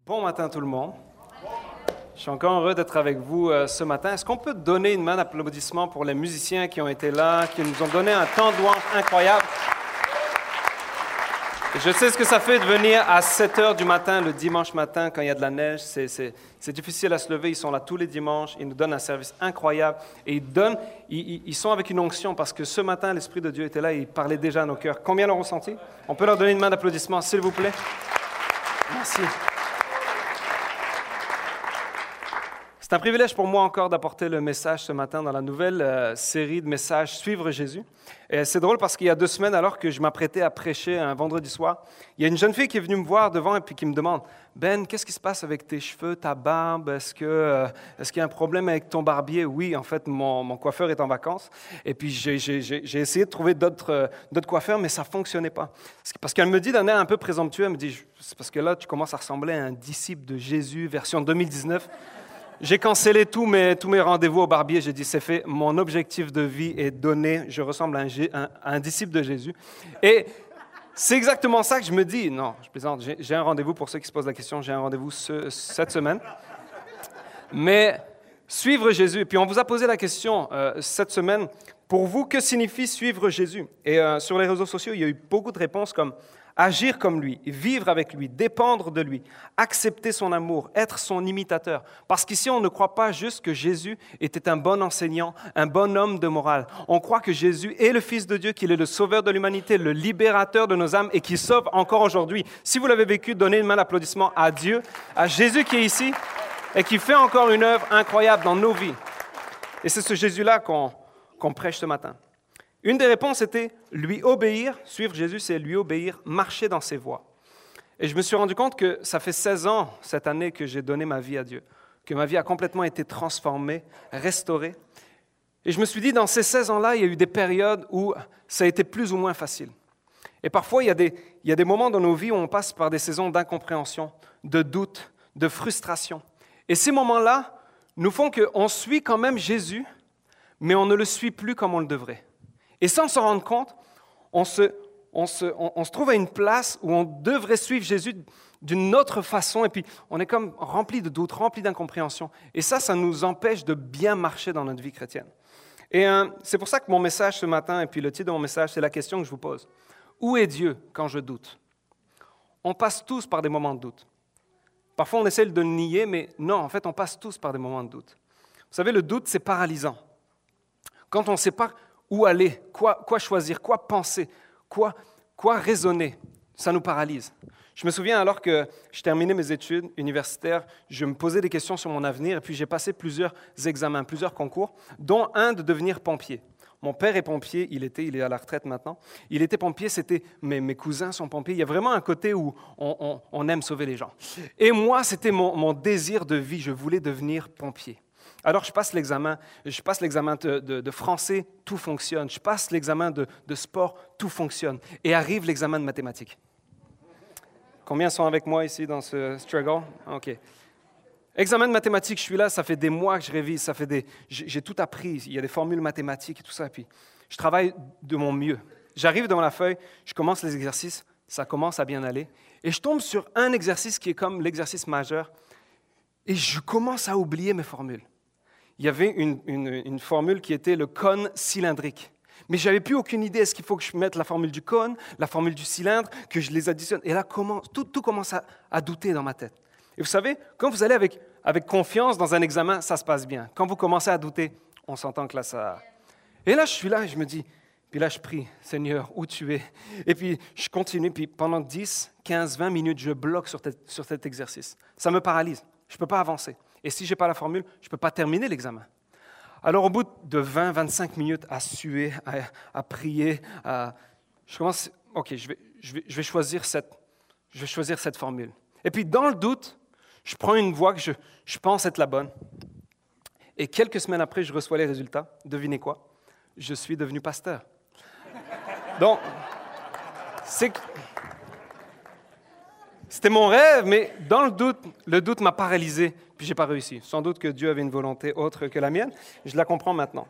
Bon matin tout le monde. Je suis encore heureux d'être avec vous ce matin. Est-ce qu'on peut donner une main d'applaudissement pour les musiciens qui ont été là, qui nous ont donné un temps de louange incroyable? Je sais ce que ça fait de venir à 7 heures du matin, le dimanche matin, quand il y a de la neige. C'est difficile à se lever. Ils sont là tous les dimanches. Ils nous donnent un service incroyable. Et ils sont avec une onction parce que ce matin, l'Esprit de Dieu était là et il parlait déjà à nos cœurs. Combien l'ont ressenti? On peut leur donner une main d'applaudissement, s'il vous plaît? Merci. C'est un privilège pour moi encore d'apporter le message ce matin dans la nouvelle série de messages « Suivre Jésus ». Et c'est drôle parce qu'il y a 2 semaines, alors que je m'apprêtais à prêcher un vendredi soir, il y a une jeune fille qui est venue me voir devant et puis qui me demande « Ben, qu'est-ce qui se passe avec tes cheveux, ta barbe? Est-ce qu'il y a un problème avec ton barbier? » Oui, en fait, mon coiffeur est en vacances. Et puis j'ai essayé de trouver d'autres coiffeurs, mais ça ne fonctionnait pas. Parce qu'elle me dit d'un air un peu présomptueux, elle me dit « C'est parce que là, tu commences à ressembler à un disciple de Jésus, version 2019. » J'ai cancellé tous mes rendez-vous au barbier. J'ai dit, c'est fait, mon objectif de vie est donné. Je ressemble à un disciple de Jésus. Et c'est exactement ça que je me dis. Non, je plaisante. J'ai un rendez-vous, pour ceux qui se posent la question, j'ai un rendez-vous cette semaine. Mais suivre Jésus. Et puis on vous a posé la question cette semaine, pour vous, que signifie suivre Jésus? Et sur les réseaux sociaux, il y a eu beaucoup de réponses comme agir comme lui, vivre avec lui, dépendre de lui, accepter son amour, être son imitateur. Parce qu'ici, on ne croit pas juste que Jésus était un bon enseignant, un bon homme de morale. On croit que Jésus est le Fils de Dieu, qu'il est le sauveur de l'humanité, le libérateur de nos âmes et qui sauve encore aujourd'hui. Si vous l'avez vécu, donnez une main d'applaudissement à Dieu, à Jésus qui est ici et qui fait encore une œuvre incroyable dans nos vies. Et c'est ce Jésus-là qu'on prêche ce matin. Une des réponses était lui obéir, suivre Jésus, c'est lui obéir, marcher dans ses voies. Et je me suis rendu compte que ça fait 16 ans cette année que j'ai donné ma vie à Dieu, que ma vie a complètement été transformée, restaurée. Et je me suis dit, dans ces 16 ans-là, il y a eu des périodes où ça a été plus ou moins facile. Et parfois, il y a des moments dans nos vies où on passe par des saisons d'incompréhension, de doute, de frustration. Et ces moments-là nous font qu'on suit quand même Jésus, mais on ne le suit plus comme on le devrait. Et sans s'en rendre compte, on se trouve à une place où on devrait suivre Jésus d'une autre façon, et puis on est comme rempli de doutes, rempli d'incompréhension. Et ça nous empêche de bien marcher dans notre vie chrétienne. Et c'est pour ça que mon message ce matin, et puis le titre de mon message, c'est la question que je vous pose. Où est Dieu quand je doute? On passe tous par des moments de doute. Parfois, on essaie de le nier, mais non, en fait, on passe tous par des moments de doute. Vous savez, le doute, c'est paralysant. Quand on ne sait pas où aller, quoi choisir, quoi penser, quoi raisonner, ça nous paralyse. Je me souviens alors que je terminais mes études universitaires, je me posais des questions sur mon avenir et puis j'ai passé plusieurs examens, plusieurs concours, dont un de devenir pompier. Mon père est pompier, il est à la retraite maintenant. Il était pompier, mes cousins sont pompiers. Il y a vraiment un côté où on aime sauver les gens. Et moi, c'était mon désir de vie, je voulais devenir pompier. Alors, je passe l'examen de français, tout fonctionne. Je passe l'examen de sport, tout fonctionne. Et arrive l'examen de mathématiques. Combien sont avec moi ici dans ce struggle? OK. Examen de mathématiques, je suis là, ça fait des mois que je révise, j'ai tout appris, il y a des formules mathématiques et tout ça, puis je travaille de mon mieux. J'arrive devant la feuille, je commence les exercices, ça commence à bien aller, et je tombe sur un exercice qui est comme l'exercice majeur, et je commence à oublier mes formules. Il y avait une formule qui était le cône cylindrique. Mais je n'avais plus aucune idée. Est-ce qu'il faut que je mette la formule du cône, la formule du cylindre, que je les additionne? Et là, tout commence à douter dans ma tête. Et vous savez, quand vous allez avec confiance dans un examen, ça se passe bien. Quand vous commencez à douter, on s'entend que là, ça... Et là, je suis là et je me dis... Puis là, je prie, Seigneur, où tu es? Et puis, je continue. Puis pendant 10, 15, 20 minutes, je bloque sur cet exercice. Ça me paralyse. Je ne peux pas avancer. Et si je n'ai pas la formule, je ne peux pas terminer l'examen. Alors, au bout de 20, 25 minutes à suer, à prier, je commence, OK, je vais choisir cette formule. Et puis, dans le doute, je prends une voie que je pense être la bonne. Et quelques semaines après, je reçois les résultats. Devinez quoi? Je suis devenu pasteur. Donc, c'était mon rêve, mais dans le doute m'a paralysé, puis je n'ai pas réussi. Sans doute que Dieu avait une volonté autre que la mienne, je la comprends maintenant.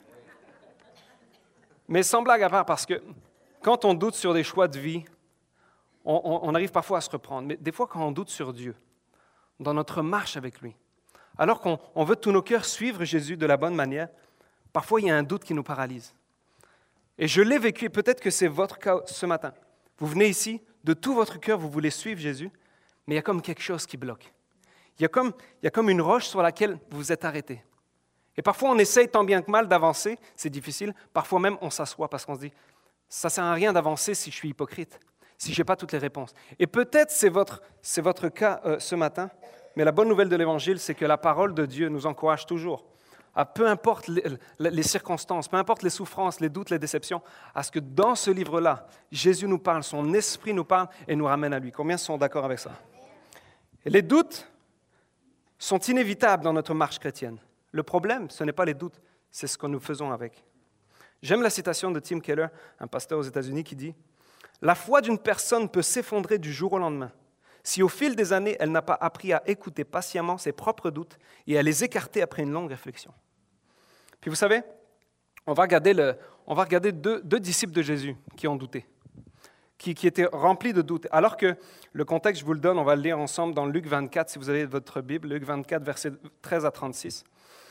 Mais sans blague à part, parce que quand on doute sur des choix de vie, on arrive parfois à se reprendre. Mais des fois, quand on doute sur Dieu, dans notre marche avec lui. Alors qu'on veut de tout nos cœurs suivre Jésus de la bonne manière, parfois il y a un doute qui nous paralyse. Et je l'ai vécu, et peut-être que c'est votre cas ce matin. Vous venez ici, de tout votre cœur, vous voulez suivre Jésus, mais il y a comme quelque chose qui bloque. Il y a comme une roche sur laquelle vous vous êtes arrêté. Et parfois, on essaye tant bien que mal d'avancer, c'est difficile. Parfois même, on s'assoit parce qu'on se dit, ça ne sert à rien d'avancer si je suis hypocrite, si je n'ai pas toutes les réponses. Et peut-être c'est votre cas ce matin, mais la bonne nouvelle de l'Évangile, c'est que la parole de Dieu nous encourage toujours, à peu importe les circonstances, peu importe les souffrances, les doutes, les déceptions, à ce que dans ce livre-là, Jésus nous parle, son esprit nous parle et nous ramène à lui. Combien sont d'accord avec ça? Et les doutes sont inévitables dans notre marche chrétienne. Le problème, ce n'est pas les doutes, c'est ce que nous faisons avec. J'aime la citation de Tim Keller, un pasteur aux États-Unis, qui dit « La foi d'une personne peut s'effondrer du jour au lendemain si au fil des années, elle n'a pas appris à écouter patiemment ses propres doutes et à les écarter après une longue réflexion. » Puis vous savez, on va regarder deux disciples de Jésus qui ont douté, qui étaient remplis de doutes. Alors que le contexte, je vous le donne, on va le lire ensemble dans Luc 24, si vous avez votre Bible, Luc 24, versets 13 à 36.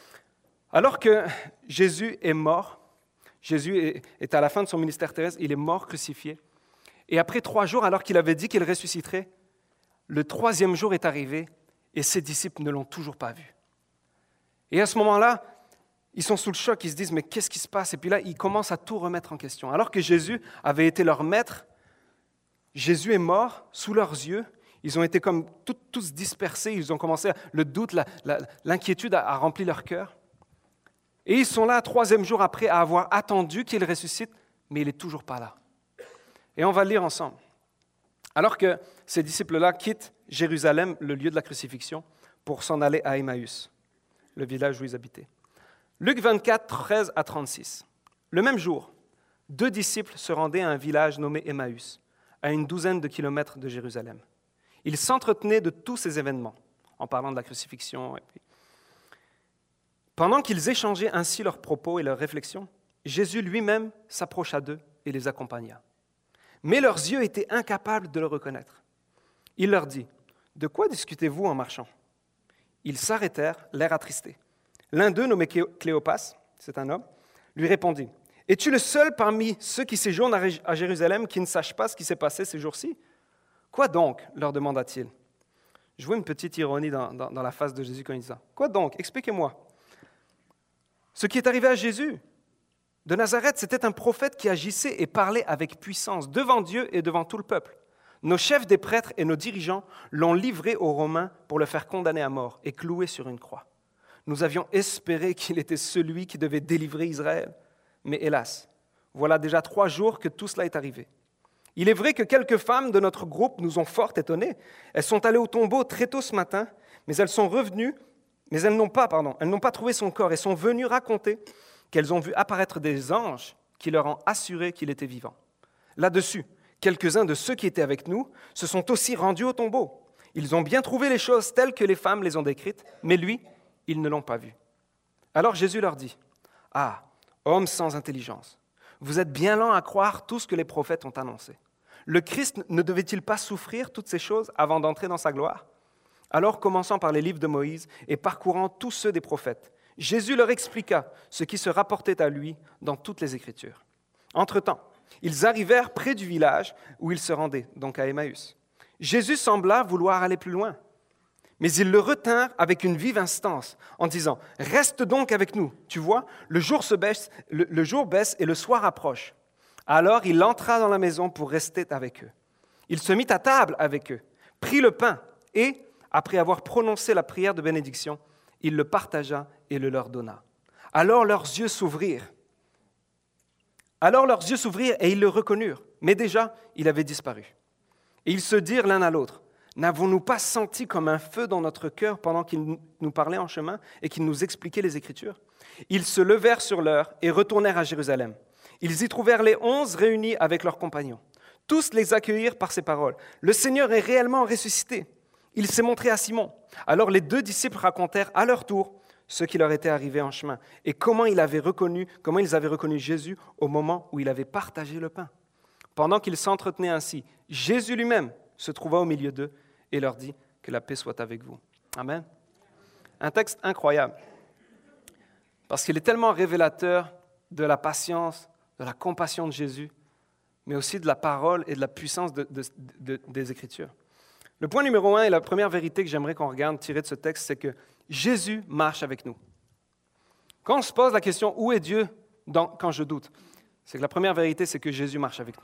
Alors que Jésus est mort, Jésus est à la fin de son ministère terrestre, il est mort crucifié. Et après 3 jours, alors qu'il avait dit qu'il ressusciterait, le 3e jour est arrivé et ses disciples ne l'ont toujours pas vu. Et à ce moment-là, ils sont sous le choc, ils se disent « mais qu'est-ce qui se passe ?» Et puis là, ils commencent à tout remettre en question. Alors que Jésus avait été leur maître, Jésus est mort sous leurs yeux, ils ont été comme tous dispersés, ils ont commencé, le doute, l'inquiétude a rempli leur cœur. Et ils sont là, 3e jour après, à avoir attendu qu'il ressuscite, mais il n'est toujours pas là. Et on va le lire ensemble. Alors que ces disciples-là quittent Jérusalem, le lieu de la crucifixion, pour s'en aller à Emmaüs, le village où ils habitaient. Luc 24, 13 à 36. Le même jour, 2 disciples se rendaient à un village nommé Emmaüs, à une 12aine de kilomètres de Jérusalem. Ils s'entretenaient de tous ces événements, en parlant de la crucifixion. Pendant qu'ils échangeaient ainsi leurs propos et leurs réflexions, Jésus lui-même s'approcha d'eux et les accompagna. Mais leurs yeux étaient incapables de le reconnaître. Il leur dit, « De quoi discutez-vous en marchant ?» Ils s'arrêtèrent, l'air attristé. L'un d'eux, nommé Cléopas, c'est un homme, lui répondit, « Es-tu le seul parmi ceux qui séjournent à Jérusalem qui ne sachent pas ce qui s'est passé ces jours-ci ?»« Quoi donc ?» leur demanda-t-il. Je vois une petite ironie dans la face de Jésus quand il dit ça. « Quoi donc? Expliquez-moi. » Ce qui est arrivé à Jésus de Nazareth, c'était un prophète qui agissait et parlait avec puissance devant Dieu et devant tout le peuple. Nos chefs des prêtres et nos dirigeants l'ont livré aux Romains pour le faire condamner à mort et clouer sur une croix. Nous avions espéré qu'il était celui qui devait délivrer Israël. Mais hélas, voilà déjà 3 jours que tout cela est arrivé. Il est vrai que quelques femmes de notre groupe nous ont fort étonnés. Elles sont allées au tombeau très tôt ce matin, mais elles sont revenues, mais elles n'ont pas trouvé son corps et sont venues raconter qu'elles ont vu apparaître des anges qui leur ont assuré qu'il était vivant. Là-dessus, quelques-uns de ceux qui étaient avec nous se sont aussi rendus au tombeau. Ils ont bien trouvé les choses telles que les femmes les ont décrites, mais lui, ils ne l'ont pas vu. Alors Jésus leur dit, « Ah, hommes sans intelligence, vous êtes bien lents à croire tout ce que les prophètes ont annoncé. Le Christ ne devait-il pas souffrir toutes ces choses avant d'entrer dans sa gloire ? Alors, commençant par les livres de Moïse et parcourant tous ceux des prophètes, Jésus leur expliqua ce qui se rapportait à lui dans toutes les Écritures. Entre-temps, ils arrivèrent près du village où ils se rendaient, donc à Emmaüs. Jésus sembla vouloir aller plus loin, mais ils le retinrent avec une vive instance en disant « Reste donc avec nous, tu vois, le jour baisse et le soir approche. » Alors il entra dans la maison pour rester avec eux. Il se mit à table avec eux, prit le pain et, après avoir prononcé la prière de bénédiction, il le partagea et le leur donna. Alors leurs yeux s'ouvrirent et ils le reconnurent, mais déjà il avait disparu. Et ils se dirent l'un à l'autre, « N'avons-nous pas senti comme un feu dans notre cœur pendant qu'il nous parlait en chemin et qu'il nous expliquait les Écritures ?» Ils se levèrent sur l'heure et retournèrent à Jérusalem. Ils y trouvèrent les 11 réunis avec leurs compagnons. Tous les accueillirent par ces paroles. « Le Seigneur est réellement ressuscité. Il s'est montré à Simon. » Alors les 2 disciples racontèrent à leur tour ce qui leur était arrivé en chemin et comment ils avaient reconnu Jésus au moment où il avait partagé le pain. Pendant qu'ils s'entretenaient ainsi, Jésus lui-même se trouva au milieu d'eux et leur dit, « que la paix soit avec vous. Amen. Un texte incroyable, parce qu'il est tellement révélateur de la patience, de la compassion de Jésus, mais aussi de la parole et de la puissance des Écritures. Le point numéro 1 et la première vérité que j'aimerais qu'on regarde tirée de ce texte, c'est que Jésus marche avec nous. Quand on se pose la question « Où est Dieu quand je doute ?» c'est que la première vérité, c'est que Jésus marche avec nous.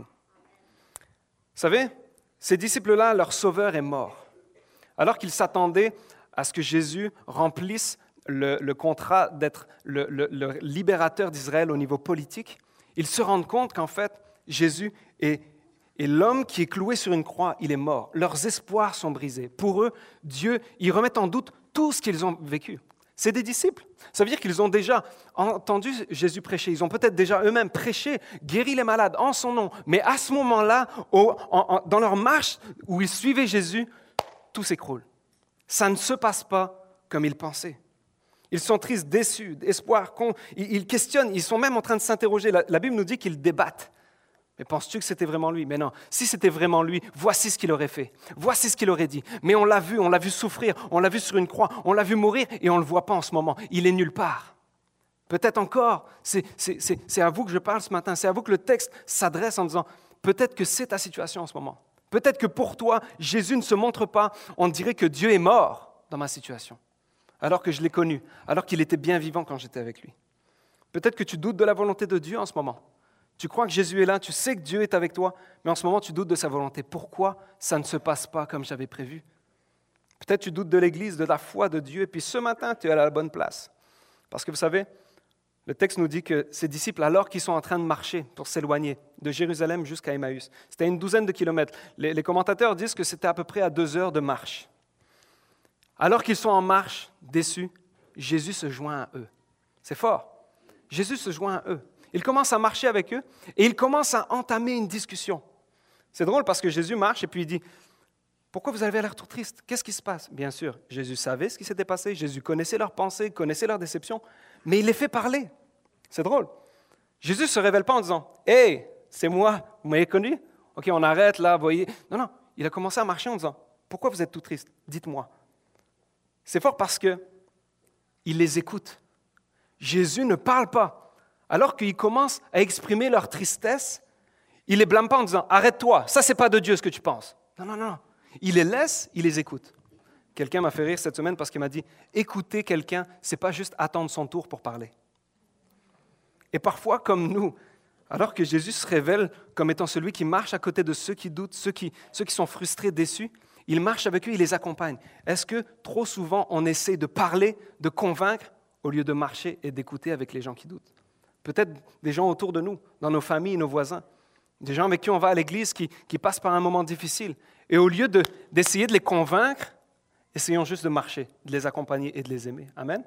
Vous savez, ces disciples-là, leur sauveur est mort. Alors qu'ils s'attendaient à ce que Jésus remplisse le contrat d'être le libérateur d'Israël au niveau politique, ils se rendent compte qu'en fait, Jésus est l'homme qui est cloué sur une croix, il est mort. Leurs espoirs sont brisés. Pour eux, Dieu, ils remettent en doute tout ce qu'ils ont vécu. C'est des disciples. Ça veut dire qu'ils ont déjà entendu Jésus prêcher. Ils ont peut-être déjà eux-mêmes prêché, guéri les malades en son nom. Mais à ce moment-là, dans leur marche où ils suivaient Jésus, tout s'écroule. Ça ne se passe pas comme ils pensaient. Ils sont tristes, déçus, d'espoir. Ils questionnent, ils sont même en train de s'interroger. La Bible nous dit qu'ils débattent. Mais penses-tu que c'était vraiment lui? Mais non, si c'était vraiment lui, voici ce qu'il aurait fait. Voici ce qu'il aurait dit. Mais on l'a vu souffrir, on l'a vu sur une croix, on l'a vu mourir et on ne le voit pas en ce moment. Il est nulle part. Peut-être encore, c'est à vous que je parle ce matin, c'est à vous que le texte s'adresse en disant, peut-être que c'est ta situation en ce moment. Peut-être que pour toi, Jésus ne se montre pas, on dirait que Dieu est mort dans ma situation, alors que je l'ai connu, alors qu'il était bien vivant quand j'étais avec lui. Peut-être que tu doutes de la volonté de Dieu en ce moment. Tu crois que Jésus est là, tu sais que Dieu est avec toi, mais en ce moment, tu doutes de sa volonté. Pourquoi ça ne se passe pas comme j'avais prévu? Peut-être tu doutes de l'Église, de la foi de Dieu, et puis ce matin, tu es à la bonne place. Parce que vous savez, le texte nous dit que ces disciples, alors qu'ils sont en train de marcher pour s'éloigner de Jérusalem jusqu'à Emmaüs, c'était à une douzaine de kilomètres. Les commentateurs disent que c'était à peu près à 2 heures de marche. Alors qu'ils sont en marche, déçus, Jésus se joint à eux. C'est fort. Jésus se joint à eux. Il commence à marcher avec eux et il commence à entamer une discussion. C'est drôle parce que Jésus marche et puis il dit « Pourquoi vous avez l'air tout triste? Qu'est-ce qui se passe ?» Bien sûr, Jésus savait ce qui s'était passé, Jésus connaissait leurs pensées, connaissait leurs déceptions, mais il les fait parler. C'est drôle. Jésus ne se révèle pas en disant « Hey, c'est moi, vous m'avez connu? Ok, on arrête là, voyez. » Non, non, il a commencé à marcher en disant « Pourquoi vous êtes tout triste? Dites-moi. » C'est fort parce qu'il les écoute. Jésus ne parle pas. Alors qu'ils commencent à exprimer leur tristesse, il ne les blâme pas en disant « Arrête-toi, ça, ce n'est pas de Dieu ce que tu penses. » Non, non, non. Il les laisse, il les écoute. Quelqu'un m'a fait rire cette semaine parce qu'il m'a dit « Écouter quelqu'un, ce n'est pas juste attendre son tour pour parler. » Et parfois, comme nous, alors que Jésus se révèle comme étant celui qui marche à côté de ceux qui doutent, ceux qui sont frustrés, déçus, il marche avec eux, il les accompagne. Est-ce que trop souvent, on essaie de parler, de convaincre, au lieu de marcher et d'écouter avec les gens qui doutent? Peut-être des gens autour de nous, dans nos familles, nos voisins, des gens avec qui on va à l'église qui passent par un moment difficile. Et au lieu d'essayer de les convaincre, essayons juste de marcher, de les accompagner et de les aimer. Amen.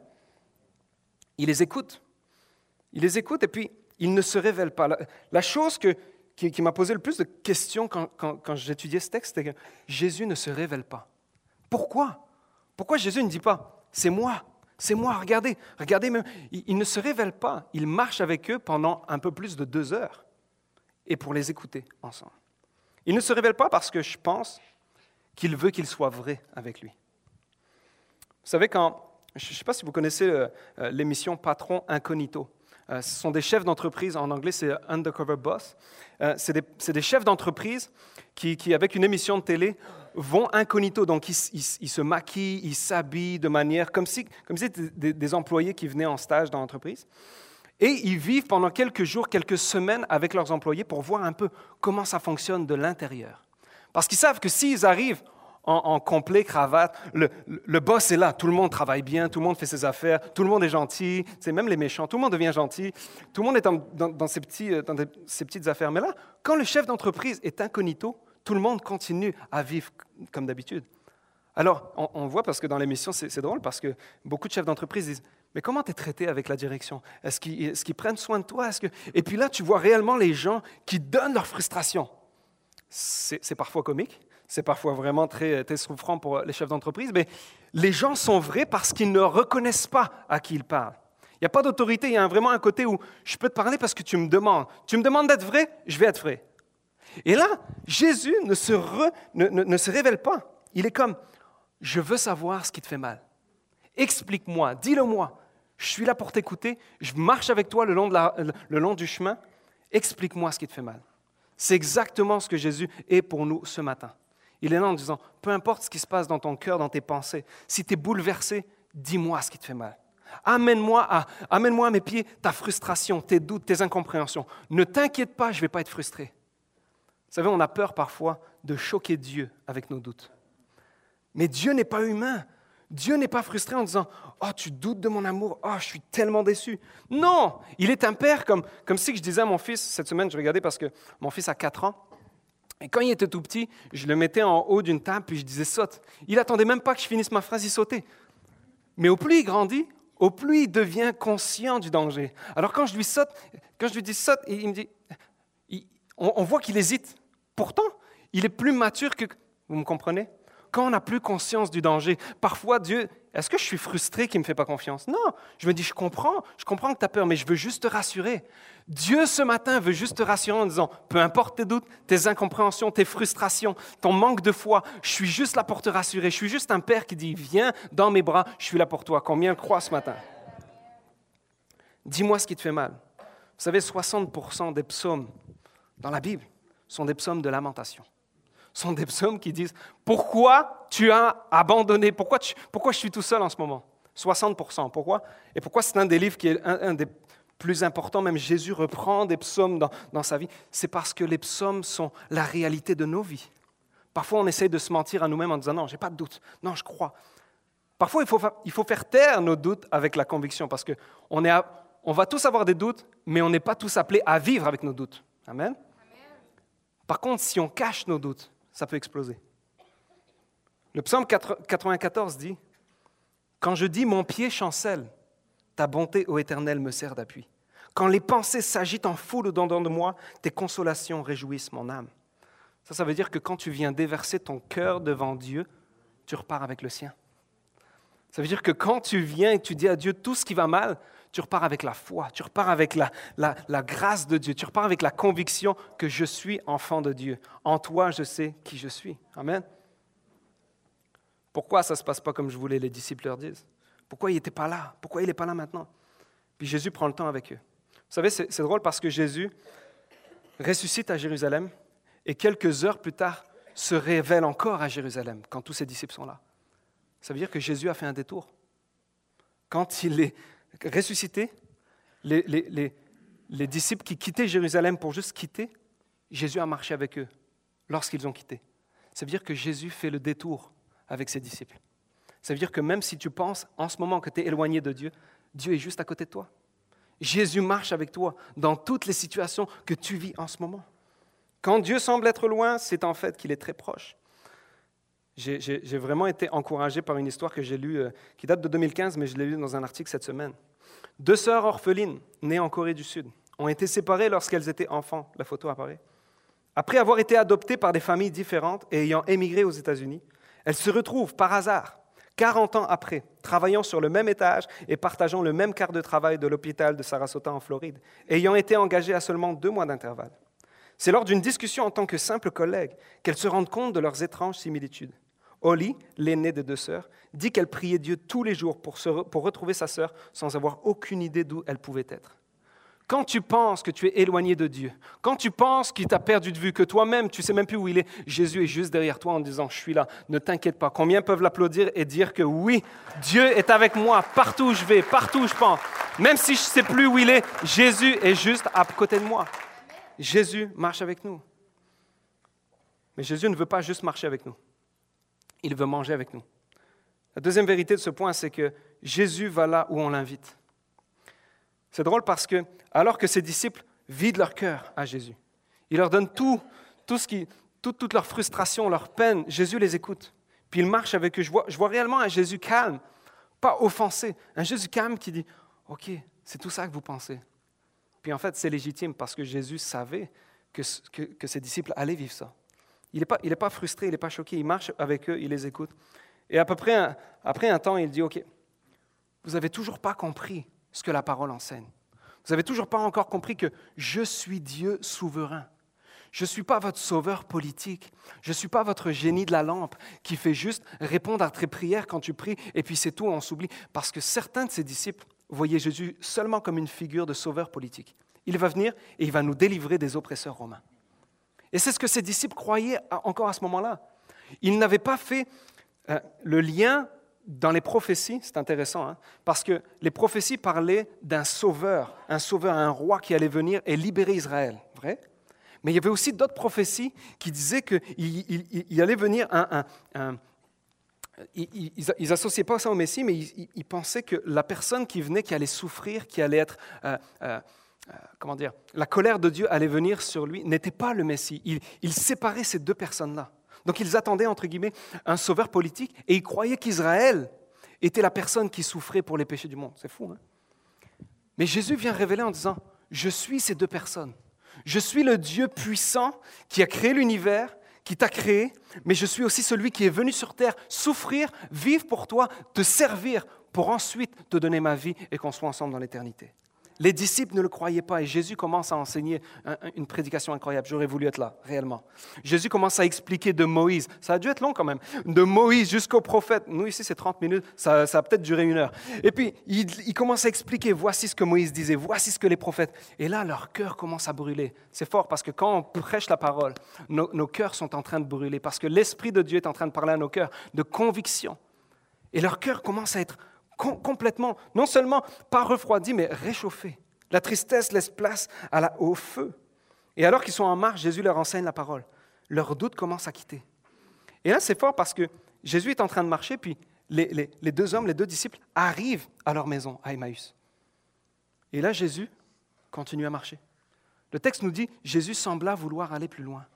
Il les écoute. Il les écoute et puis il ne se révèle pas. La chose qui m'a posé le plus de questions quand j'étudiais ce texte, c'est que Jésus ne se révèle pas. Pourquoi? Pourquoi Jésus ne dit pas « C'est moi ». C'est moi, regardez, même. Il ne se révèle pas, il marche avec eux pendant un peu plus de 2 heures et pour les écouter ensemble. Il ne se révèle pas parce que je pense qu'il veut qu'ils soient vrais avec lui. Vous savez, je ne sais pas si vous connaissez l'émission Patron Incognito. Ce sont des chefs d'entreprise, en anglais c'est Undercover Boss. C'est des chefs d'entreprise qui, avec une émission de télé, vont incognito. Donc ils se maquillent, ils s'habillent de manière comme si c'était des employés qui venaient en stage dans l'entreprise. Et ils vivent pendant quelques jours, quelques semaines avec leurs employés pour voir un peu comment ça fonctionne de l'intérieur. Parce qu'ils savent que s'ils arrivent en complet, cravate, le boss est là, tout le monde travaille bien, tout le monde fait ses affaires, tout le monde est gentil, c'est même les méchants, tout le monde devient gentil, tout le monde est dans ses petites affaires. Mais là, quand le chef d'entreprise est incognito, tout le monde continue à vivre comme d'habitude. Alors, on voit, parce que dans l'émission, c'est drôle, parce que beaucoup de chefs d'entreprise disent « Mais comment tu es traité avec la direction? Est-ce qu'ils prennent soin de toi? Et puis là, tu vois réellement les gens qui donnent leur frustration. C'est parfois comique, c'est parfois vraiment très souffrant pour les chefs d'entreprise, mais les gens sont vrais parce qu'ils ne reconnaissent pas à qui ils parlent. Il n'y a pas d'autorité, il y a vraiment un côté où je peux te parler parce que tu me demandes. Tu me demandes d'être vrai, je vais être vrai. Et là, Jésus ne se révèle pas. Il est comme, je veux savoir ce qui te fait mal. Explique-moi, dis-le-moi. Je suis là pour t'écouter, je marche avec toi le long du chemin. Explique-moi ce qui te fait mal. C'est exactement ce que Jésus est pour nous ce matin. Il est là en disant, peu importe ce qui se passe dans ton cœur, dans tes pensées, si tu es bouleversé, dis-moi ce qui te fait mal. Amène-moi à mes pieds ta frustration, tes doutes, tes incompréhensions. Ne t'inquiète pas, je ne vais pas être frustré. Vous savez, on a peur parfois de choquer Dieu avec nos doutes. Mais Dieu n'est pas humain. Dieu n'est pas frustré en disant « Oh, tu doutes de mon amour, oh, je suis tellement déçu. » Non, il est un père comme si je disais à mon fils, cette semaine, je regardais parce que mon fils a 4 ans, et quand il était tout petit, je le mettais en haut d'une table, puis je disais « Saute ». Il n'attendait même pas que je finisse ma phrase, il sautait. Mais au plus il grandit, au plus il devient conscient du danger. Alors quand je lui dis « Saute », il me dit, on voit qu'il hésite. Pourtant, il est plus mature que... Vous me comprenez? Quand on n'a plus conscience du danger, parfois Dieu, est-ce que je suis frustré qu'il ne me fait pas confiance? Non, je me dis, je comprends que tu as peur, mais je veux juste te rassurer. Dieu, ce matin, veut juste te rassurer en disant, peu importe tes doutes, tes incompréhensions, tes frustrations, ton manque de foi, je suis juste là pour te rassurer. Je suis juste un père qui dit, viens dans mes bras, je suis là pour toi. Combien le croient ce matin? Dis-moi ce qui te fait mal. Vous savez, 60% des psaumes dans la Bible sont des psaumes de lamentation. Sont des psaumes qui disent « Pourquoi tu as abandonné? Pourquoi je suis tout seul en ce moment? » 60%. Pourquoi? Et pourquoi c'est un des livres qui est un des plus importants? Même Jésus reprend des psaumes dans sa vie. C'est parce que les psaumes sont la réalité de nos vies. Parfois, on essaie de se mentir à nous-mêmes en disant « Non, je n'ai pas de doute. Non, je crois. » Parfois, il faut faire taire nos doutes avec la conviction parce qu'on va tous avoir des doutes, mais on n'est pas tous appelés à vivre avec nos doutes. Amen? Par contre, si on cache nos doutes, ça peut exploser. Le psaume 94 dit « Quand je dis mon pied chancelle, ta bonté, ô Éternel, me sert d'appui. Quand les pensées s'agitent en foule au-dedans de moi, tes consolations réjouissent mon âme. » Ça veut dire que quand tu viens déverser ton cœur devant Dieu, tu repars avec le sien. Ça veut dire que quand tu viens et tu dis à Dieu tout ce qui va mal, tu repars avec la foi, tu repars avec la grâce de Dieu, tu repars avec la conviction que je suis enfant de Dieu. En toi, je sais qui je suis. Amen. Pourquoi ça ne se passe pas comme je voulais, les disciples leur disent? Pourquoi il n'était pas là? Pourquoi il n'est pas là maintenant? Puis Jésus prend le temps avec eux. Vous savez, c'est drôle parce que Jésus ressuscite à Jérusalem et quelques heures plus tard se révèle encore à Jérusalem quand tous ses disciples sont là. Ça veut dire que Jésus a fait un détour. Quand il est ressuscité, les disciples qui quittaient Jérusalem pour juste quitter, Jésus a marché avec eux lorsqu'ils ont quitté. Ça veut dire que Jésus fait le détour avec ses disciples. Ça veut dire que même si tu penses en ce moment que tu es éloigné de Dieu, Dieu est juste à côté de toi. Jésus marche avec toi dans toutes les situations que tu vis en ce moment. Quand Dieu semble être loin, c'est en fait qu'il est très proche. J'ai vraiment été encouragé par une histoire que j'ai lue, qui date de 2015, mais je l'ai lue dans un article cette semaine. 2 sœurs orphelines, nées en Corée du Sud, ont été séparées lorsqu'elles étaient enfants. La photo apparaît. Après avoir été adoptées par des familles différentes et ayant émigré aux États-Unis, elles se retrouvent par hasard, 40 ans après, travaillant sur le même étage et partageant le même quart de travail de l'hôpital de Sarasota en Floride, ayant été engagées à seulement 2 mois d'intervalle. C'est lors d'une discussion en tant que simples collègues qu'elles se rendent compte de leurs étranges similitudes. Holly, l'aînée des 2 sœurs, dit qu'elle priait Dieu tous les jours pour retrouver sa sœur sans avoir aucune idée d'où elle pouvait être. Quand tu penses que tu es éloigné de Dieu, quand tu penses qu'il t'a perdu de vue, que toi-même, tu ne sais même plus où il est, Jésus est juste derrière toi en disant « Je suis là, ne t'inquiète pas ». Combien peuvent l'applaudir et dire que oui, Dieu est avec moi partout où je vais, partout où je pense. Même si je ne sais plus où il est, Jésus est juste à côté de moi. Jésus marche avec nous. Mais Jésus ne veut pas juste marcher avec nous. Il veut manger avec nous. La deuxième vérité de ce point, c'est que Jésus va là où on l'invite. C'est drôle parce que, alors que ses disciples vident leur cœur à Jésus, il leur donne toute leur frustration, leur peine, Jésus les écoute. Puis il marche avec eux. Je vois réellement un Jésus calme, pas offensé, un Jésus calme qui dit « Ok, c'est tout ça que vous pensez ». Puis en fait, c'est légitime parce que Jésus savait que ses disciples allaient vivre ça. Il n'est pas frustré, il n'est pas choqué, il marche avec eux, il les écoute. Et après un temps, il dit, OK, vous n'avez toujours pas compris ce que la parole enseigne. Vous n'avez toujours pas encore compris que je suis Dieu souverain. Je ne suis pas votre sauveur politique. Je ne suis pas votre génie de la lampe qui fait juste répondre à tes prières quand tu pries et puis c'est tout, on s'oublie. Parce que certains de ses disciples voyaient Jésus seulement comme une figure de sauveur politique. Il va venir et il va nous délivrer des oppresseurs romains. Et c'est ce que ses disciples croyaient encore à ce moment-là. Ils n'avaient pas fait le lien dans les prophéties, c'est intéressant, hein, parce que les prophéties parlaient d'un sauveur, un roi qui allait venir et libérer Israël, vrai? Mais il y avait aussi d'autres prophéties qui disaient qu'il allait venir ils n'associaient pas ça au Messie, mais ils pensaient que la personne qui venait, qui allait souffrir, qui allait être... la colère de Dieu allait venir sur lui, n'était pas le Messie. Il séparait ces deux personnes-là. Donc ils attendaient, entre guillemets, un sauveur politique et ils croyaient qu'Israël était la personne qui souffrait pour les péchés du monde. C'est fou, hein? Mais Jésus vient révéler en disant, je suis ces deux personnes. Je suis le Dieu puissant qui a créé l'univers, qui t'a créé, mais je suis aussi celui qui est venu sur terre souffrir, vivre pour toi, te servir, pour ensuite te donner ma vie et qu'on soit ensemble dans l'éternité. Les disciples ne le croyaient pas et Jésus commence à enseigner une prédication incroyable. J'aurais voulu être là, réellement. Jésus commence à expliquer de Moïse. Ça a dû être long quand même. De Moïse jusqu'au prophète. Nous ici, c'est 30 minutes. Ça a peut-être duré 1 heure. Et puis, il commence à expliquer. Voici ce que Moïse disait. Voici ce que les prophètes. Et là, leur cœur commence à brûler. C'est fort parce que quand on prêche la parole, nos cœurs sont en train de brûler parce que l'Esprit de Dieu est en train de parler à nos cœurs de conviction. Et leur cœur commence à être complètement, non seulement pas refroidi, mais réchauffé. La tristesse laisse place au feu. Et alors qu'ils sont en marche, Jésus leur enseigne la parole. Leur doute commence à quitter. Et là, c'est fort parce que Jésus est en train de marcher, puis les deux disciples arrivent à leur maison, à Emmaüs. Et là, Jésus continue à marcher. Le texte nous dit, Jésus sembla vouloir aller plus loin.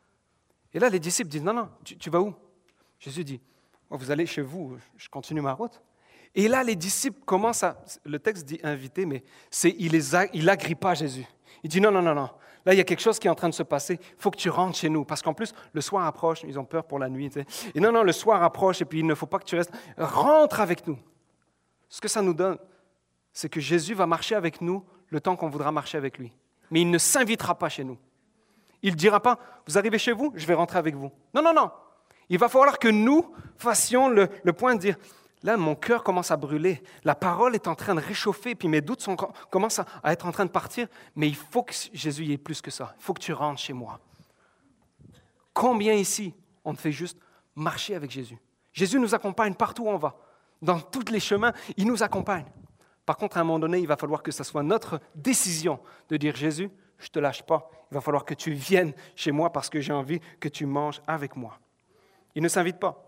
Et là, les disciples disent, non, tu vas où? Jésus dit, vous allez chez vous, je continue ma route. Et là, les disciples commencent à... Le texte dit inviter, mais il agrippa Jésus. Il dit non. Là, il y a quelque chose qui est en train de se passer. Il faut que tu rentres chez nous. Parce qu'en plus, le soir approche. Ils ont peur pour la nuit. Tu sais. Et non, le soir approche et puis il ne faut pas que tu restes. Rentre avec nous. Ce que ça nous donne, c'est que Jésus va marcher avec nous le temps qu'on voudra marcher avec lui. Mais il ne s'invitera pas chez nous. Il ne dira pas, vous arrivez chez vous, je vais rentrer avec vous. Non. Il va falloir que nous fassions le point de dire... Là, mon cœur commence à brûler. La parole est en train de réchauffer, puis mes doutes commencent à être en train de partir. Mais il faut que Jésus y ait plus que ça. Il faut que tu rentres chez moi. Combien ici, on fait juste marcher avec Jésus? Jésus nous accompagne partout où on va. Dans tous les chemins, il nous accompagne. Par contre, à un moment donné, il va falloir que ce soit notre décision de dire, Jésus, je ne te lâche pas. Il va falloir que tu viennes chez moi parce que j'ai envie que tu manges avec moi. Il ne s'invite pas.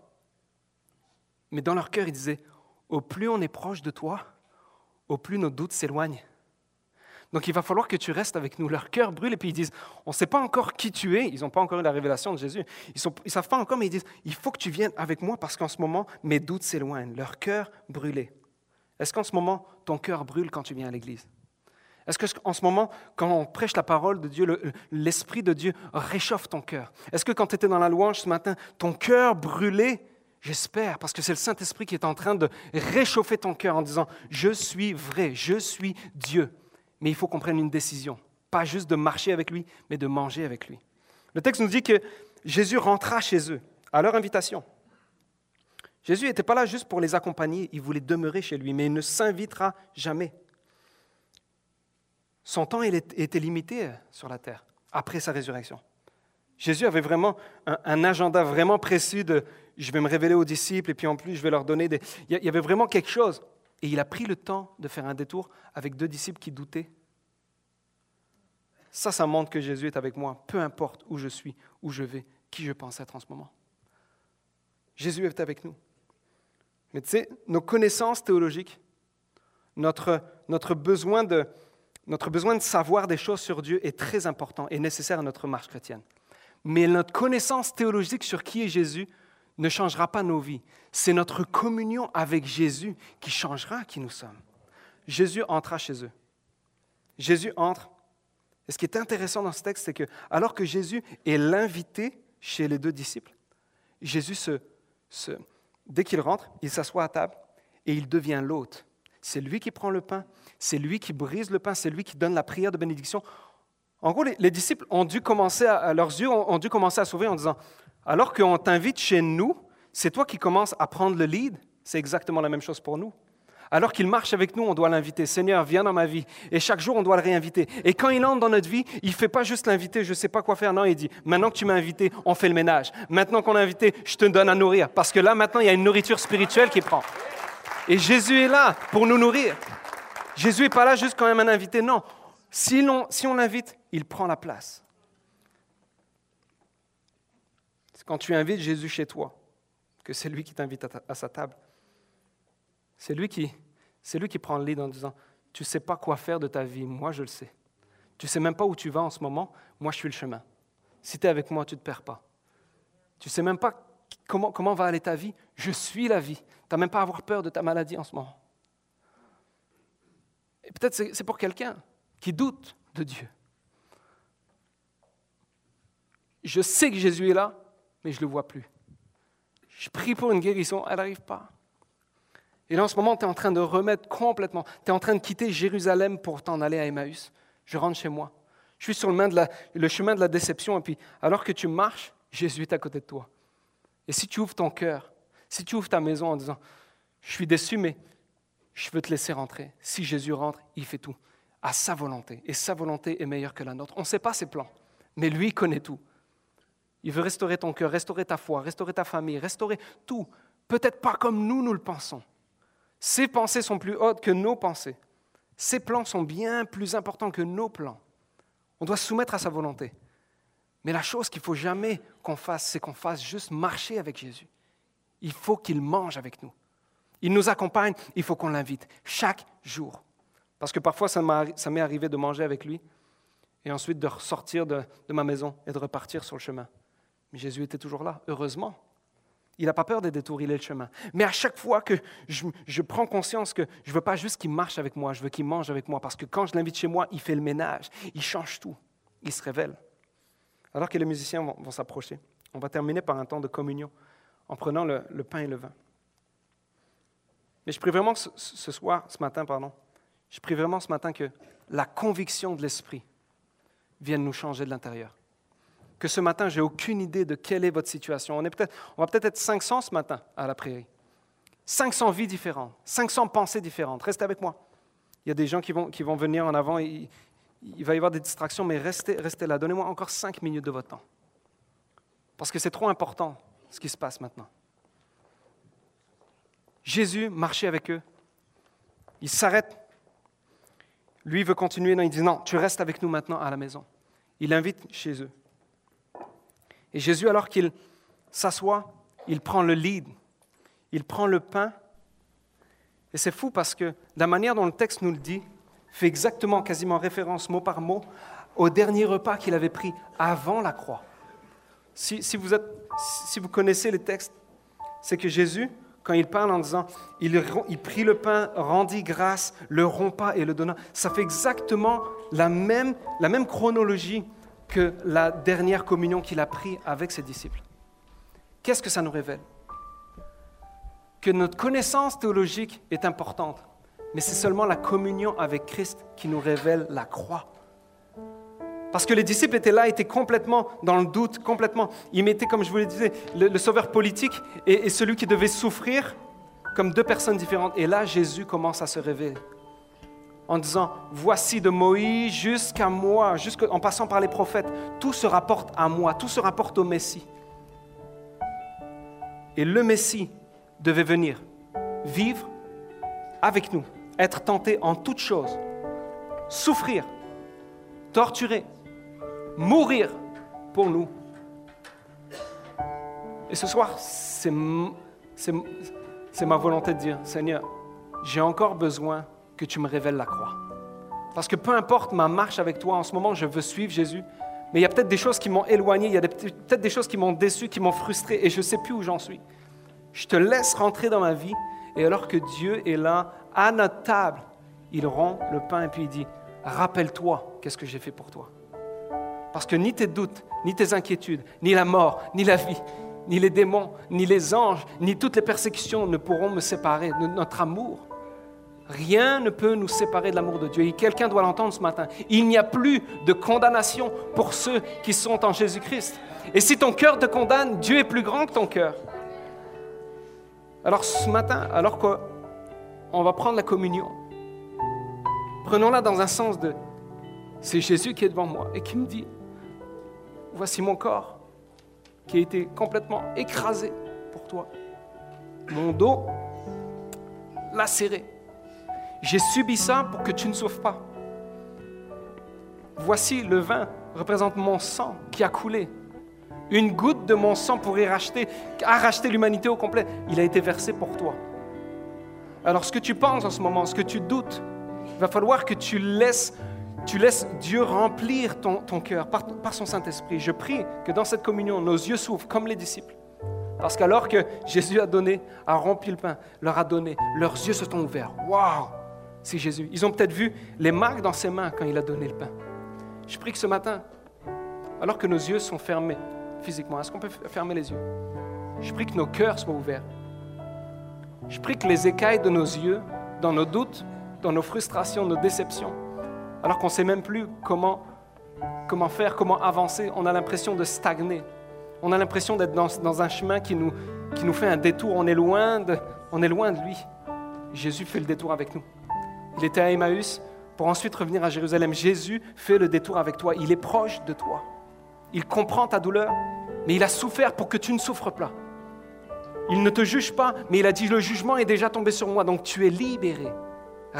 Mais dans leur cœur, ils disaient, au plus on est proche de toi, au plus nos doutes s'éloignent. Donc il va falloir que tu restes avec nous. Leur cœur brûle et puis ils disent, on ne sait pas encore qui tu es. Ils n'ont pas encore eu la révélation de Jésus. Ils ne savent pas encore, mais ils disent, il faut que tu viennes avec moi parce qu'en ce moment, mes doutes s'éloignent. Leur cœur brûlait. Est-ce qu'en ce moment, ton cœur brûle quand tu viens à l'église? Est-ce qu'en ce moment, quand on prêche la parole de Dieu, l'Esprit de Dieu réchauffe ton cœur? Est-ce que quand tu étais dans la louange ce matin, ton cœur brûlait? J'espère, parce que c'est le Saint-Esprit qui est en train de réchauffer ton cœur en disant « Je suis vrai, je suis Dieu ». Mais il faut qu'on prenne une décision, pas juste de marcher avec lui, mais de manger avec lui. Le texte nous dit que Jésus rentra chez eux, à leur invitation. Jésus n'était pas là juste pour les accompagner, il voulait demeurer chez lui, mais il ne s'invitera jamais. Son temps était limité sur la terre, après sa résurrection. Jésus avait vraiment un agenda vraiment précis de « je vais me révéler aux disciples et puis en plus je vais leur donner des... » Il y avait vraiment quelque chose. Et il a pris le temps de faire un détour avec 2 disciples qui doutaient. Ça montre que Jésus est avec moi, peu importe où je suis, où je vais, qui je pense être en ce moment. Jésus est avec nous. Mais tu sais, nos connaissances théologiques, notre besoin de savoir des choses sur Dieu est très important et nécessaire à notre marche chrétienne. Mais notre connaissance théologique sur qui est Jésus ne changera pas nos vies. C'est notre communion avec Jésus qui changera qui nous sommes. Jésus entra chez eux. Jésus entre. Et ce qui est intéressant dans ce texte, c'est que alors que Jésus est l'invité chez les 2 disciples, Jésus, dès qu'il rentre, il s'assoit à table et il devient l'hôte. C'est lui qui prend le pain, c'est lui qui brise le pain, c'est lui qui donne la prière de bénédiction. En gros, les disciples ont dû commencer leurs yeux ont dû commencer à s'ouvrir en disant, alors qu'on t'invite chez nous, c'est toi qui commences à prendre le lead, c'est exactement la même chose pour nous. Alors qu'il marche avec nous, on doit l'inviter. Seigneur, viens dans ma vie. Et chaque jour, on doit le réinviter. Et quand il entre dans notre vie, il ne fait pas juste l'inviter, je ne sais pas quoi faire. Non, il dit, maintenant que tu m'as invité, on fait le ménage. Maintenant qu'on a invité, je te donne à nourrir. Parce que là, maintenant, il y a une nourriture spirituelle qui prend. Et Jésus est là pour nous nourrir. Jésus n'est pas là juste quand même un invité. Non, si on l'invite, il prend la place. C'est quand tu invites Jésus chez toi que c'est lui qui t'invite à sa table. C'est lui qui prend le lead en disant, tu ne sais pas quoi faire de ta vie, moi je le sais. Tu ne sais même pas où tu vas en ce moment, moi je suis le chemin. Si tu es avec moi, tu ne te perds pas. Tu ne sais même pas comment va aller ta vie, je suis la vie. Tu n'as même pas à avoir peur de ta maladie en ce moment. Et peut-être c'est pour quelqu'un qui doute de Dieu. Je sais que Jésus est là, mais je ne le vois plus. Je prie pour une guérison, elle n'arrive pas. Et là, en ce moment, tu es en train de remettre complètement. Tu es en train de quitter Jérusalem pour t'en aller à Emmaüs. Je rentre chez moi. Je suis sur le chemin de la déception. Et puis, alors que tu marches, Jésus est à côté de toi. Et si tu ouvres ton cœur, si tu ouvres ta maison en disant, je suis déçu, mais je veux te laisser rentrer. Si Jésus rentre, il fait tout à sa volonté. Et sa volonté est meilleure que la nôtre. On ne sait pas ses plans, mais lui, il connaît tout. Il veut restaurer ton cœur, restaurer ta foi, restaurer ta famille, restaurer tout. Peut-être pas comme nous le pensons. Ses pensées sont plus hautes que nos pensées. Ses plans sont bien plus importants que nos plans. On doit se soumettre à sa volonté. Mais la chose qu'il ne faut jamais qu'on fasse, c'est qu'on fasse juste marcher avec Jésus. Il faut qu'il mange avec nous. Il nous accompagne, il faut qu'on l'invite chaque jour. Parce que parfois, ça m'est arrivé de manger avec lui et ensuite de ressortir de ma maison et de repartir sur le chemin. Mais Jésus était toujours là, heureusement. Il n'a pas peur des détours, il est le chemin. Mais à chaque fois que je prends conscience que je ne veux pas juste qu'il marche avec moi, je veux qu'il mange avec moi. Parce que quand je l'invite chez moi, il fait le ménage, il change tout, il se révèle. Alors que les musiciens vont s'approcher, on va terminer par un temps de communion en prenant le pain et le vin. Mais je prie vraiment ce matin, que la conviction de l'Esprit vienne nous changer de l'intérieur. Que ce matin, je n'ai aucune idée de quelle est votre situation. On va peut-être être 500 ce matin à la prairie. 500 vies différentes, 500 pensées différentes. Restez avec moi. Il y a des gens qui vont venir en avant. Il va y avoir des distractions, mais restez là. Donnez-moi encore 5 minutes de votre temps. Parce que c'est trop important ce qui se passe maintenant. Jésus marchait avec eux. Il s'arrête. Lui veut continuer. Non, il dit non, tu restes avec nous maintenant à la maison. Il l'invite chez eux. Et Jésus, alors qu'il s'assoit, il prend le lead, il prend le pain. Et c'est fou parce que la manière dont le texte nous le dit fait exactement, quasiment référence mot par mot au dernier repas qu'il avait pris avant la croix. Si vous connaissez les textes, c'est que Jésus, quand il parle en disant « il prit le pain, rendit grâce, le rompa et le donna », ça fait exactement la même chronologie que la dernière communion qu'il a prise avec ses disciples. Qu'est-ce que ça nous révèle? Que notre connaissance théologique est importante, mais c'est seulement la communion avec Christ qui nous révèle la croix. Parce que les disciples étaient complètement dans le doute, complètement. Ils mettaient, comme je vous le disais, le sauveur politique et celui qui devait souffrir comme deux personnes différentes. Et là, Jésus commence à se révéler en disant, voici de Moïse jusqu'à moi, en passant par les prophètes, tout se rapporte à moi, tout se rapporte au Messie. Et le Messie devait venir vivre avec nous, être tenté en toutes choses, souffrir, torturer, mourir pour nous. Et ce soir, c'est ma volonté de dire, Seigneur, j'ai encore besoin que tu me révèles la croix. Parce que peu importe ma marche avec toi, en ce moment, je veux suivre Jésus, mais il y a peut-être des choses qui m'ont éloigné, il y a peut-être des choses qui m'ont déçu, qui m'ont frustré, et je ne sais plus où j'en suis. Je te laisse rentrer dans ma vie, et alors que Dieu est là, à notre table, il rompt le pain et puis il dit, rappelle-toi qu'est-ce que j'ai fait pour toi. Parce que ni tes doutes, ni tes inquiétudes, ni la mort, ni la vie, ni les démons, ni les anges, ni toutes les persécutions ne pourront me séparer de notre amour. Rien ne peut nous séparer de l'amour de Dieu. Et quelqu'un doit l'entendre ce matin. Il n'y a plus de condamnation pour ceux qui sont en Jésus-Christ. Et si ton cœur te condamne, Dieu est plus grand que ton cœur. Alors ce matin, alors qu'on va prendre la communion, prenons-la dans un sens de « c'est Jésus qui est devant moi et qui me dit « voici mon corps qui a été complètement écrasé pour toi. Mon dos lacéré. J'ai subi ça pour que tu ne souffres pas. Voici le vin représente mon sang qui a coulé. Une goutte de mon sang pour arracher l'humanité au complet. Il a été versé pour toi. Alors ce que tu penses en ce moment, ce que tu doutes, il va falloir que tu laisses Dieu remplir ton cœur par son Saint-Esprit. Je prie que dans cette communion, nos yeux s'ouvrent comme les disciples. Parce qu'alors que Jésus a rempli le pain, leur a donné, leurs yeux se sont ouverts. Waouh! C'est Jésus. Ils ont peut-être vu les marques dans ses mains quand il a donné le pain. Je prie que ce matin, alors que nos yeux sont fermés physiquement, est-ce qu'on peut fermer les yeux? Je prie que nos cœurs soient ouverts. Je prie que les écailles de nos yeux, dans nos doutes, dans nos frustrations, nos déceptions, alors qu'on ne sait même plus comment faire, comment avancer, on a l'impression de stagner. On a l'impression d'être dans un chemin qui nous fait un détour. On est loin de lui. Jésus fait le détour avec nous. Il était à Emmaüs pour ensuite revenir à Jérusalem. Jésus fait le détour avec toi. Il est proche de toi. Il comprend ta douleur, mais il a souffert pour que tu ne souffres pas. Il ne te juge pas, mais il a dit « Le jugement est déjà tombé sur moi, donc tu es libéré, racheté. »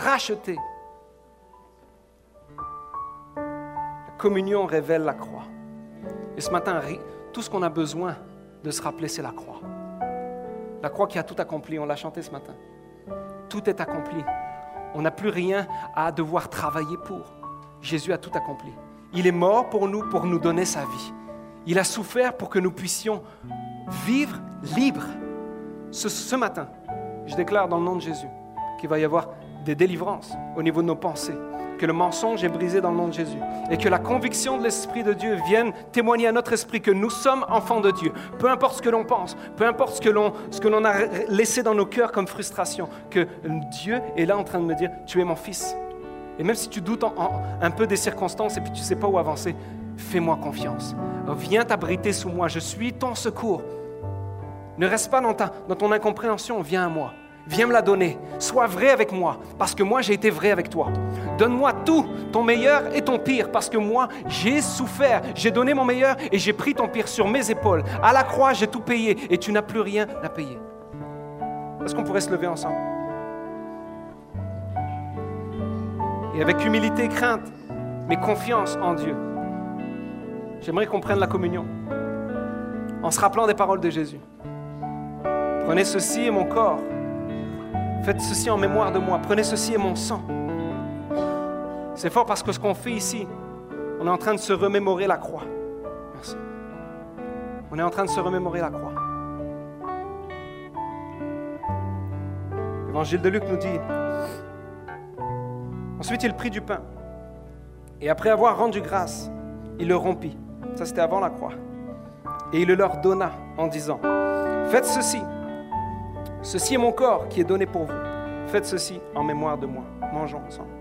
La communion révèle la croix. Et ce matin, tout ce qu'on a besoin de se rappeler, c'est la croix. La croix qui a tout accompli, on l'a chanté ce matin. Tout est accompli. On n'a plus rien à devoir travailler pour. Jésus a tout accompli. Il est mort pour nous donner sa vie. Il a souffert pour que nous puissions vivre libres. Ce matin, je déclare dans le nom de Jésus qu'il va y avoir des délivrances au niveau de nos pensées, que le mensonge est brisé dans le nom de Jésus et que la conviction de l'Esprit de Dieu vienne témoigner à notre esprit que nous sommes enfants de Dieu. Peu importe ce que l'on pense, peu importe ce que l'on a laissé dans nos cœurs comme frustration, que Dieu est là en train de me dire « Tu es mon fils ». Et même si tu doutes un peu des circonstances et puis tu ne sais pas où avancer, fais-moi confiance. Viens t'abriter sous moi, je suis ton secours. Ne reste pas dans ton incompréhension, viens à moi. Viens me la donner. Sois vrai avec moi, parce que moi, j'ai été vrai avec toi. Donne-moi tout, ton meilleur et ton pire, parce que moi, j'ai souffert. J'ai donné mon meilleur et j'ai pris ton pire sur mes épaules. À la croix, j'ai tout payé et tu n'as plus rien à payer. Est-ce qu'on pourrait se lever ensemble? Et avec humilité et crainte, mais confiance en Dieu, j'aimerais qu'on prenne la communion en se rappelant des paroles de Jésus. Prenez ceci et mon corps. Faites ceci en mémoire de moi. Prenez ceci et mon sang. C'est fort parce que ce qu'on fait ici, on est en train de se remémorer la croix. Merci. On est en train de se remémorer la croix. L'Évangile de Luc nous dit, ensuite il prit du pain et après avoir rendu grâce, il le rompit. Ça c'était avant la croix. Et il le leur donna en disant, faites ceci. Ceci est mon corps qui est donné pour vous. Faites ceci en mémoire de moi. Mangeons ensemble.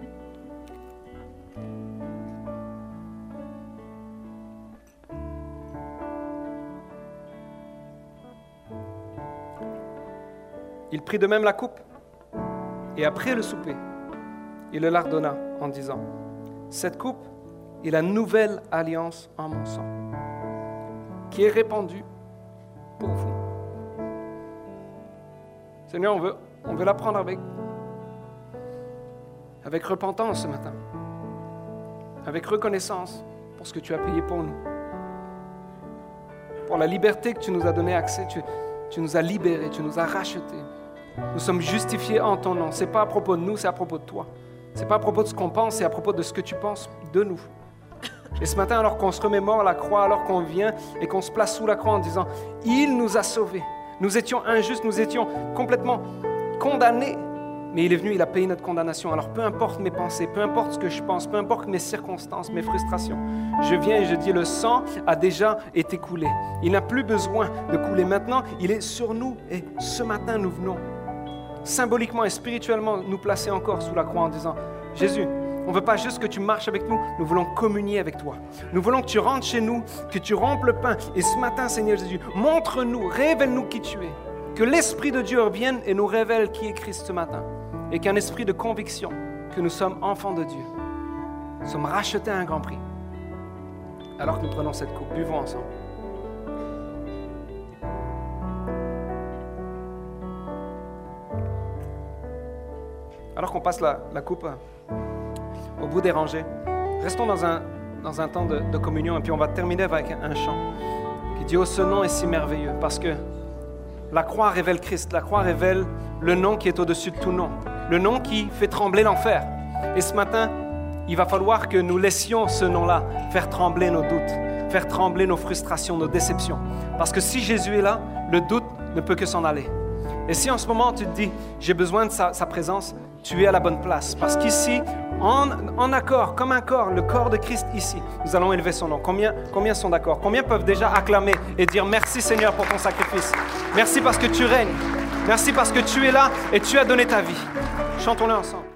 Il prit de même la coupe et après le souper, il le leur donna en disant, cette coupe est la nouvelle alliance en mon sang, qui est répandue pour vous. Seigneur, on veut la prendre avec repentance ce matin, avec reconnaissance pour ce que tu as payé pour nous, pour la liberté que tu nous as donné accès, tu nous as libérés, tu nous as rachetés. Nous sommes justifiés en ton nom. Ce n'est pas à propos de nous, c'est à propos de toi. Ce n'est pas à propos de ce qu'on pense, c'est à propos de ce que tu penses de nous. Et ce matin, alors qu'on se remémore la croix, alors qu'on vient et qu'on se place sous la croix en disant « Il nous a sauvés ». Nous étions injustes, nous étions complètement condamnés, mais il est venu, il a payé notre condamnation. Alors peu importe mes pensées, peu importe ce que je pense, peu importe mes circonstances, mes frustrations, je viens et je dis le sang a déjà été coulé. Il n'a plus besoin de couler maintenant, il est sur nous et ce matin nous venons symboliquement et spirituellement nous placer encore sous la croix en disant, Jésus, on ne veut pas juste que tu marches avec nous, nous voulons communier avec toi. Nous voulons que tu rentres chez nous, que tu rompes le pain. Et ce matin, Seigneur Jésus, montre-nous, révèle-nous qui tu es. Que l'Esprit de Dieu revienne et nous révèle qui est Christ ce matin. Et qu'un esprit de conviction que nous sommes enfants de Dieu. Nous sommes rachetés à un grand prix. Alors que nous prenons cette coupe, buvons ensemble. Alors qu'on passe la coupe au bout des rangées, restons dans un temps de communion et puis on va terminer avec un chant qui dit « Oh, ce nom est si merveilleux » parce que la croix révèle Christ, la croix révèle le nom qui est au-dessus de tout nom, le nom qui fait trembler l'enfer. Et ce matin, il va falloir que nous laissions ce nom-là faire trembler nos doutes, faire trembler nos frustrations, nos déceptions. Parce que si Jésus est là, le doute ne peut que s'en aller. Et si en ce moment tu te dis « J'ai besoin de sa présence », tu es à la bonne place. Parce qu'ici, en accord, comme un corps, le corps de Christ ici, nous allons élever son nom. Combien sont d'accord? Combien peuvent déjà acclamer et dire merci Seigneur pour ton sacrifice? Merci parce que tu règnes. Merci parce que tu es là et tu as donné ta vie. Chantons-le ensemble.